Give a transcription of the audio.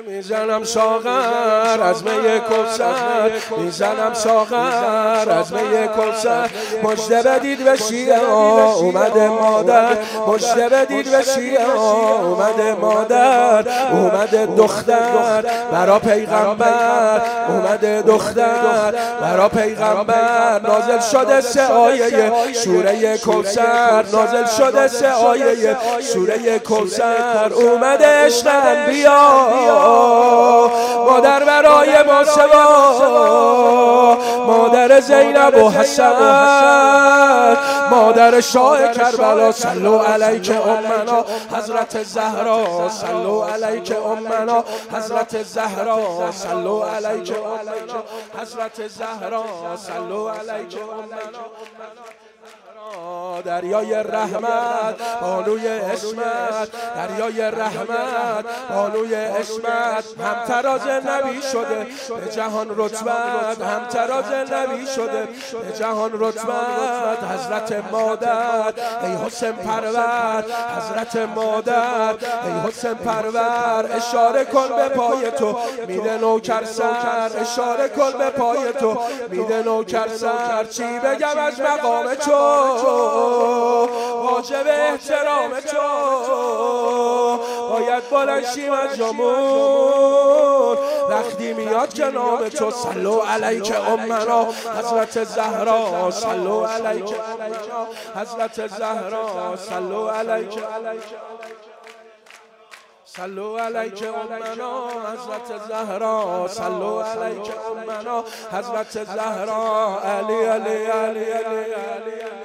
میزنم ساغر از می کوثر، میزنم ساغر از می کوثر. مژده بدید به شیعه ها اومده مادر، مژده بدید به شیعه ها اومده مادر. اومده دختر برا پیغمبر، اومده دختر برا پیغمبر. نازل شده 3 آیه سوره کوثر، نازل شده 3 آیه سوره کوثر. اومده عشق انبیا مادر برای ما سوا، مادر زینب و حسن، مادر شاه کربلا. صلو علیک امنا حضرت زهرا، صلو علیک امنا حضرت زهرا، صلو علیک امنا حضرت زهرا، صلو علیک امنا. دریای رحمت بانوی عصمت، دریای رحمت بانوی عصمت. همتراز نبی شده به جهان رتبت، همتراز نبی شده به جهان رتبت. حضرت مادر ای حسین پرور، حضرت مادر ای حسین پرور. اشاره کن به پای تو میده نوکر سر، اشاره کن به پای تو میده نوکر سر. چی بگم از مقام تو واجب احترام تو، باید بلند شیم از جامون وقتی میاد که نام تو. صلو علیک امنا حضرت زهرا، صلو علیک امنا حضرت زهرا، صلو علیک صلو علیک امنا حضرت زهرا، صلو علیک امنا حضرت زهرا. علی علی علی علی علی